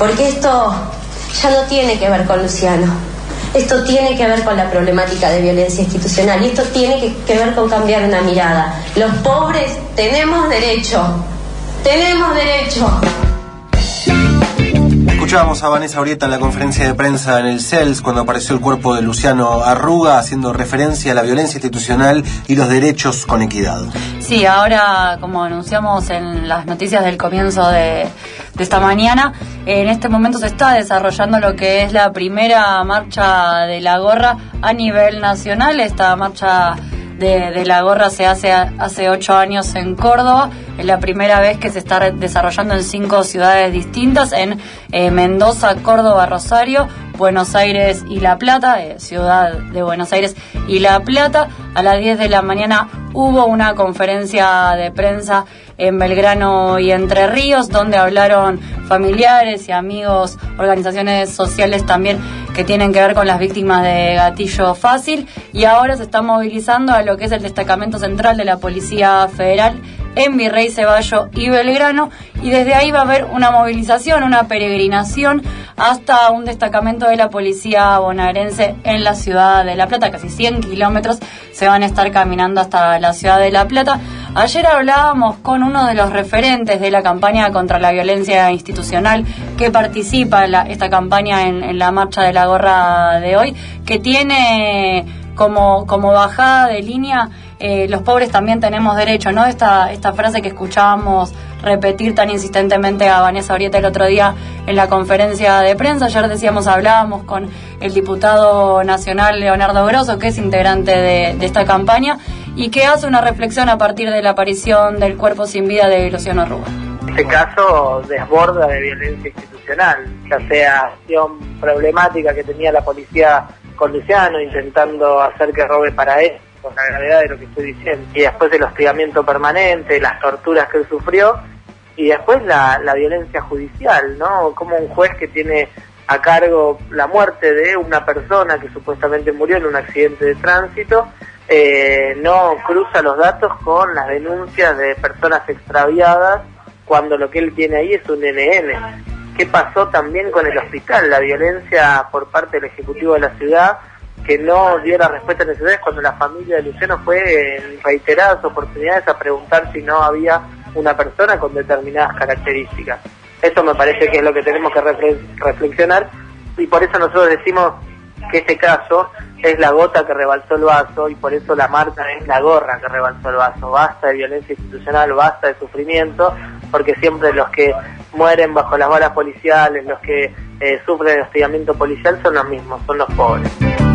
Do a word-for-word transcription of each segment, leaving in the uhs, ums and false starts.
porque esto ya no tiene que ver con Luciano. Esto tiene que ver con la problemática de violencia institucional y esto tiene que, que ver con cambiar una mirada. Los pobres tenemos derecho, tenemos derecho. Escuchábamos a Vanessa Urrieta en la conferencia de prensa en el C E L S cuando apareció el cuerpo de Luciano Arruga, haciendo referencia a la violencia institucional y los derechos con equidad. Sí, ahora, como anunciamos en las noticias del comienzo de, de esta mañana, en este momento se está desarrollando lo que es la primera marcha de la gorra a nivel nacional. Esta marcha de, de la gorra se hace hace ocho años en Córdoba. Es la primera vez que se está desarrollando en cinco ciudades distintas, en eh, Mendoza, Córdoba, Rosario, Buenos Aires y La Plata, eh, ciudad de Buenos Aires y La Plata. A las diez de la mañana hubo una conferencia de prensa en Belgrano y Entre Ríos, donde hablaron familiares y amigos, organizaciones sociales también que tienen que ver con las víctimas de gatillo fácil, y ahora se está movilizando a lo que es el destacamento central de la Policía Federal en Virrey Ceballo y Belgrano, y desde ahí va a haber una movilización, una peregrinación hasta un destacamento de la policía bonaerense en la ciudad de La Plata. Casi cien kilómetros se van a estar caminando hasta la ciudad de La Plata. Ayer hablábamos con uno de los referentes de la campaña contra la violencia institucional que participa en la, esta campaña en, en la marcha de la gorra de hoy, que tiene como, como bajada de línea eh, los pobres también tenemos derecho, ¿no? Esta, esta frase que escuchábamos repetir tan insistentemente a Vanessa Urrieta el otro día en la conferencia de prensa. Ayer decíamos, hablábamos con el diputado nacional Leonardo Grosso, que es integrante de, de esta campaña y que hace una reflexión a partir de la aparición del cuerpo sin vida de Luciano Arruga. Este caso desborda de violencia institucional, ya sea acción problemática que tenía la policía con Luciano, intentando hacer que robe para él, con la gravedad de lo que estoy diciendo, y después el hostigamiento permanente, las torturas que él sufrió, y después la, la violencia judicial, ¿no? Como un juez que tiene a cargo la muerte de una persona que supuestamente murió en un accidente de tránsito, eh, no cruza los datos con las denuncias de personas extraviadas, cuando lo que él tiene ahí es un N N. ¿Qué pasó también con el hospital? La violencia por parte del Ejecutivo de la ciudad, que no dio las respuestas necesarias cuando la familia de Luciano fue en reiteradas oportunidades a preguntar si no había una persona con determinadas características. Eso me parece que es lo que tenemos que reflexionar, y por eso nosotros decimos que este caso es la gota que rebalsó el vaso, y por eso la marcha es la gorra que rebalsó el vaso. Basta de violencia institucional, basta de sufrimiento, porque siempre los que mueren bajo las balas policiales, los que eh, sufren el hostigamiento policial son los mismos, son los pobres.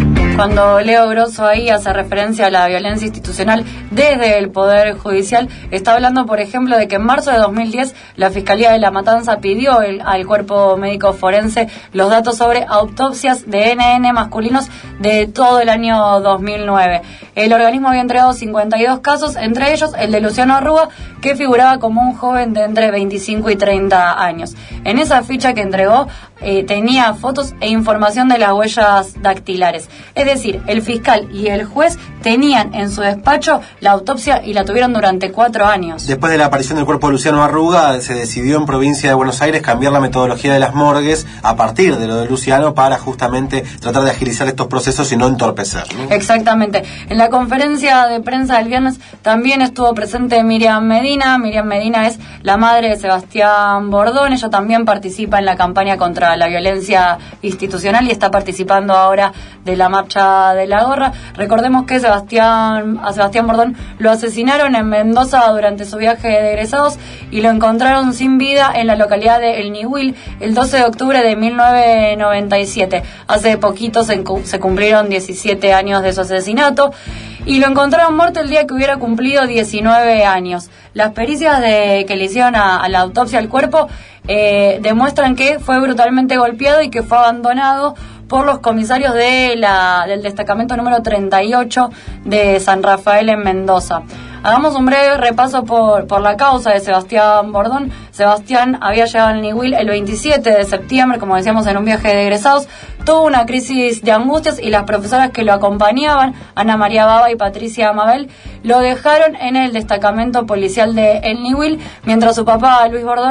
Cuando Leo Grosso ahí hace referencia a la violencia institucional desde el Poder Judicial, está hablando, por ejemplo, de que en marzo de dos mil diez la Fiscalía de La Matanza pidió el, al Cuerpo Médico Forense los datos sobre autopsias de N N masculinos de todo el año dos mil nueve. El organismo había entregado cincuenta y dos casos, entre ellos el de Luciano Arruga, que figuraba como un joven de entre veinticinco y treinta años. En esa ficha que entregó eh, tenía fotos e información de las huellas dactilares. Es decir, el fiscal y el juez tenían en su despacho la autopsia y la tuvieron durante cuatro años. Después de la aparición del cuerpo de Luciano Arruga, se decidió en provincia de Buenos Aires cambiar la metodología de las morgues a partir de lo de Luciano para justamente tratar de agilizar estos procesos y no entorpecer, ¿no? Exactamente. En la conferencia de prensa del viernes también estuvo presente Miriam Medina. Miriam Medina es la madre de Sebastián Bordón. Ella también participa en la campaña contra la violencia institucional y está participando ahora de la marcha de la gorra. Recordemos que Sebastián, a Sebastián Bordón lo asesinaron en Mendoza durante su viaje de egresados y lo encontraron sin vida en la localidad de El Nihuil el doce de octubre de mil novecientos noventa y siete. Hace poquito se, se cumplieron diecisiete años de su asesinato y lo encontraron muerto el día que hubiera cumplido diecinueve años. Las pericias de, que le hicieron a, a la autopsia al cuerpo eh, demuestran que fue brutalmente golpeado y que fue abandonado por los comisarios de la, del destacamento número treinta y ocho de San Rafael en Mendoza. Hagamos un breve repaso por, por la causa de Sebastián Bordón. Sebastián había llegado al Nihuil el veintisiete de septiembre, como decíamos, en un viaje de egresados. Tuvo una crisis de angustias y las profesoras que lo acompañaban, Ana María Baba y Patricia Mabel, lo dejaron en el destacamento policial de El Nihuil, mientras su papá, Luis Bordón,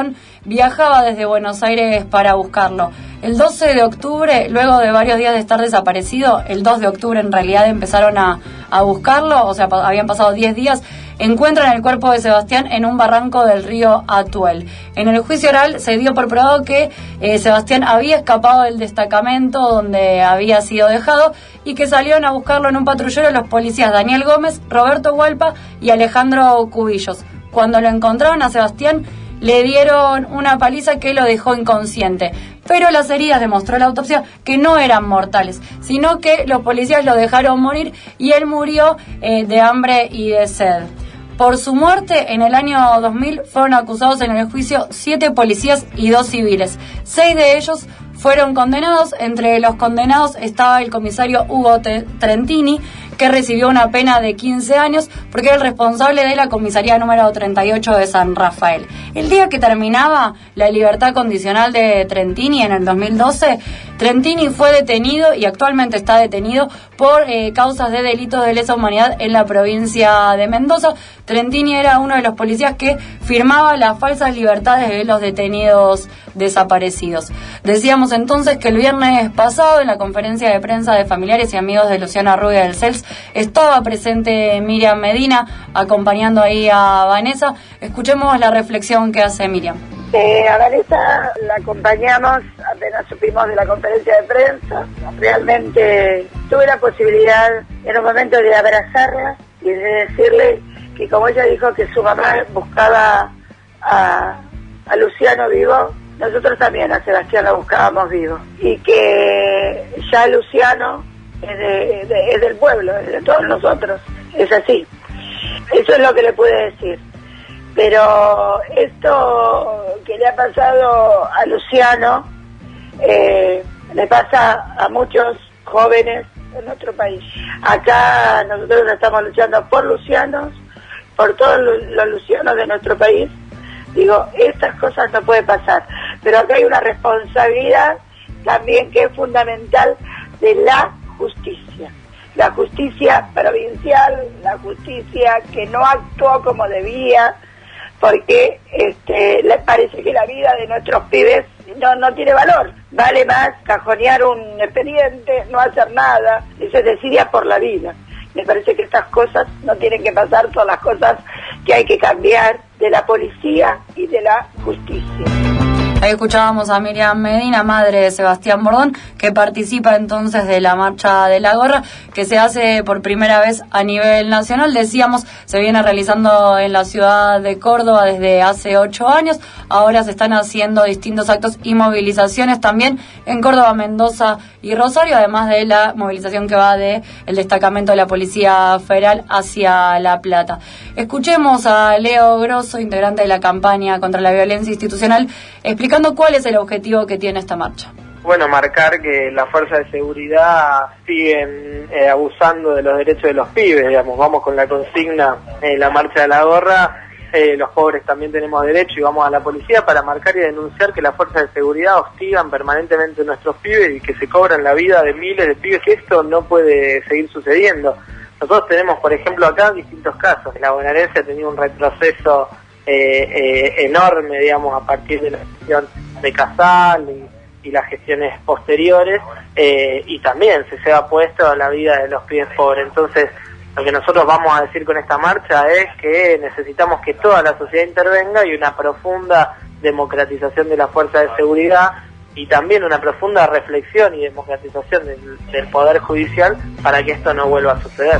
viajaba desde Buenos Aires para buscarlo. El doce de octubre, luego de varios días de estar desaparecido, el dos de octubre en realidad empezaron a, a buscarlo, o sea, pa- habían pasado diez días, encuentran el cuerpo de Sebastián en un barranco del río Atuel. En el juicio oral se dio por probado que eh, Sebastián había escapado del destacamento donde había sido dejado y que salieron a buscarlo en un patrullero los policías Daniel Gómez, Roberto Hualpa y Alejandro Cubillos. Cuando lo encontraron a Sebastián, le dieron una paliza que lo dejó inconsciente, pero las heridas, demostró la autopsia, que no eran mortales, sino que los policías lo dejaron morir y él murió eh, de hambre y de sed. Por su muerte, en el año dos mil, fueron acusados en el juicio siete policías y dos civiles. Seis de ellos fueron condenados. Entre los condenados estaba el comisario Hugo Trentini, que recibió una pena de quince años porque era el responsable de la comisaría número treinta y ocho de San Rafael. El día que terminaba la libertad condicional de Trentini, en el dos mil doce, Trentini fue detenido y actualmente está detenido por eh, causas de delitos de lesa humanidad en la provincia de Mendoza. Trentini era uno de los policías que firmaba las falsas libertades de los detenidos desaparecidos. Decíamos entonces que el viernes pasado, en la conferencia de prensa de familiares y amigos de Luciana Rubia del C E L S, estaba presente Miriam Medina, acompañando ahí a Vanessa. Escuchemos la reflexión que hace Miriam. Eh, a Vanessa la acompañamos apenas supimos de la conferencia de prensa. Realmente tuve la posibilidad en un momento de abrazarla y de decirle que, como ella dijo que su mamá buscaba a, a Luciano vivo, nosotros también a Sebastián lo buscábamos vivo, y que ya Luciano es, de, de, es del pueblo, es de todos nosotros, es así. Eso es lo que le pude decir. Pero esto que le ha pasado a Luciano eh, le pasa a muchos jóvenes en nuestro país. Acá nosotros estamos luchando por Lucianos, por todos los Lucianos de nuestro país. Digo, estas cosas no pueden pasar, pero acá hay una responsabilidad también que es fundamental de la justicia. La justicia provincial, la justicia que no actuó como debía, porque este, le parece que la vida de nuestros pibes no, no tiene valor. Vale más cajonear un expediente, no hacer nada, y se decide por la vida. Me parece que estas cosas no tienen que pasar, son las cosas que hay que cambiar de la policía y de la justicia. Ahí escuchábamos a Miriam Medina, madre de Sebastián Bordón, que participa entonces de la Marcha de la Gorra, que se hace por primera vez a nivel nacional. Decíamos, se viene realizando en la ciudad de Córdoba desde hace ocho años. Ahora se están haciendo distintos actos y movilizaciones también en Córdoba, Mendoza y Rosario, además de la movilización que va de el destacamento de la Policía Federal hacia La Plata. Escuchemos a Leo Grosso, integrante de la campaña contra la violencia institucional, explicando cuál es el objetivo que tiene esta marcha. Bueno, marcar que las fuerzas de seguridad siguen eh, abusando de los derechos de los pibes, digamos. Vamos con la consigna en eh, la Marcha de la Gorra, eh, los pobres también tenemos derecho, y vamos a la policía para marcar y denunciar que las fuerzas de seguridad hostigan permanentemente a nuestros pibes y que se cobran la vida de miles de pibes, que esto no puede seguir sucediendo. Nosotros tenemos, por ejemplo, acá distintos casos. La bonaerense ha tenido un retroceso eh, eh, enorme, digamos, a partir de la gestión de Casal y, y las gestiones posteriores, eh, y también se se ha puesto la vida de los pibes pobres. Entonces, lo que nosotros vamos a decir con esta marcha es que necesitamos que toda la sociedad intervenga y una profunda democratización de la fuerza de seguridad, y también una profunda reflexión y democratización del, del Poder Judicial para que esto no vuelva a suceder.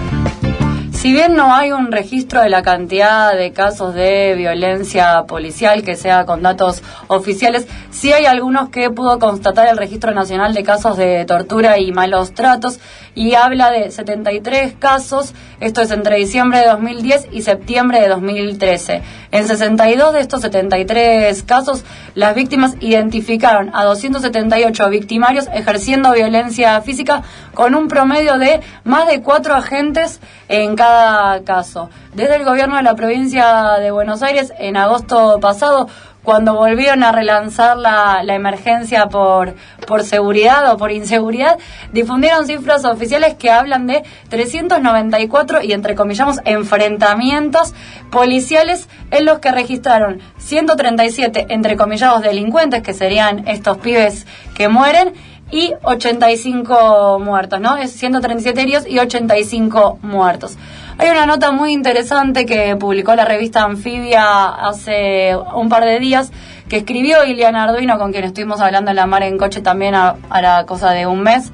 Si bien no hay un registro de la cantidad de casos de violencia policial que sea con datos oficiales, sí hay algunos que pudo constatar el Registro Nacional de Casos de Tortura y Malos Tratos, y habla de setenta y tres casos, esto es entre diciembre de dos mil diez y septiembre de dos mil trece. En sesenta y dos de estos setenta y tres casos, las víctimas identificaron a doscientos setenta y ocho victimarios ejerciendo violencia física, con un promedio de más de cuatro agentes en cada caso. Desde el gobierno de la provincia de Buenos Aires, en agosto pasado, cuando volvieron a relanzar la, la emergencia por, por seguridad o por inseguridad, difundieron cifras oficiales que hablan de trescientos noventa y cuatro, y entre comillamos, enfrentamientos policiales en los que registraron ciento treinta y siete, entre comillados, delincuentes, que serían estos pibes que mueren, y ochenta y cinco muertos, ¿no? Es ciento treinta y siete heridos y ochenta y cinco muertos. Hay una nota muy interesante que publicó la revista Anfibia hace un par de días, que escribió Iliana Arduino, con quien estuvimos hablando en la mar en coche también a, a la cosa de un mes,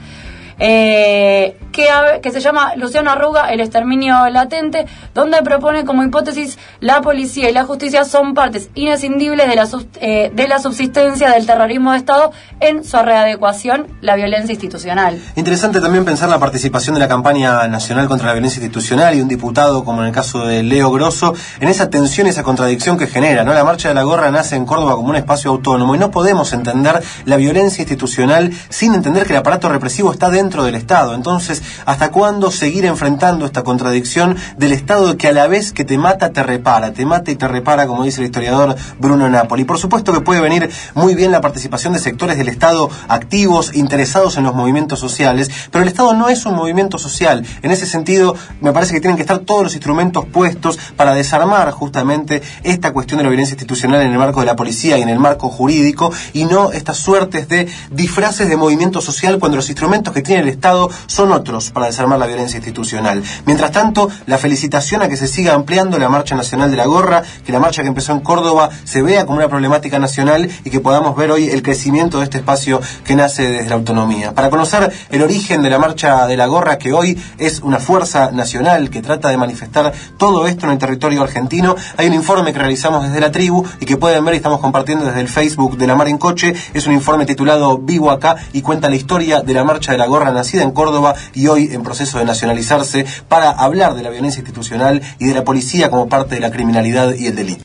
eh, que, que se llama Luciano Arruga, el exterminio latente, donde propone como hipótesis: la policía y la justicia son partes inescindibles de la, eh, de la subsistencia del terrorismo de Estado en su readecuación, la violencia institucional. Interesante también pensar la participación de la campaña nacional contra la violencia institucional y un diputado, como en el caso de Leo Grosso, en esa tensión y esa contradicción que genera, ¿no? La Marcha de la Gorra nace en Córdoba como un espacio autónomo, y no podemos entender la violencia institucional sin entender que el aparato represivo está dentro del Estado. Entonces, ¿hasta cuándo seguir enfrentando esta contradicción del Estado que a la vez que te mata, te repara, te mata y te repara, como dice el historiador Bruno Napoli? Por supuesto que puede venir muy bien la participación de sectores del Estado activos, interesados en los movimientos sociales, pero el Estado no es un movimiento social. En ese sentido, me parece que tienen que estar todos los instrumentos puestos para desarmar justamente esta cuestión de la violencia institucional en el marco de la policía y en el marco jurídico, y no estas suertes de disfraces de movimiento social cuando los instrumentos que tiene el Estado son otros para desarmar la violencia institucional. Mientras tanto, la felicitación a que se siga ampliando la Marcha Nacional de la Gorra, que la marcha que empezó en Córdoba se vea como una problemática nacional y que podamos ver hoy el crecimiento de este espacio que nace desde la autonomía. Para conocer el origen de la Marcha de la Gorra, que hoy es una fuerza nacional que trata de manifestar todo esto en el territorio argentino, hay un informe que realizamos desde la tribu y que pueden ver y estamos compartiendo desde el Facebook de La Mar en Coche. Es un informe titulado Vivo Acá y cuenta la historia de la Marcha de la Gorra, nacida en Córdoba y hoy en proceso de nacionalizarse, para hablar de la violencia institucional y de la policía como parte de la criminalidad y el delito.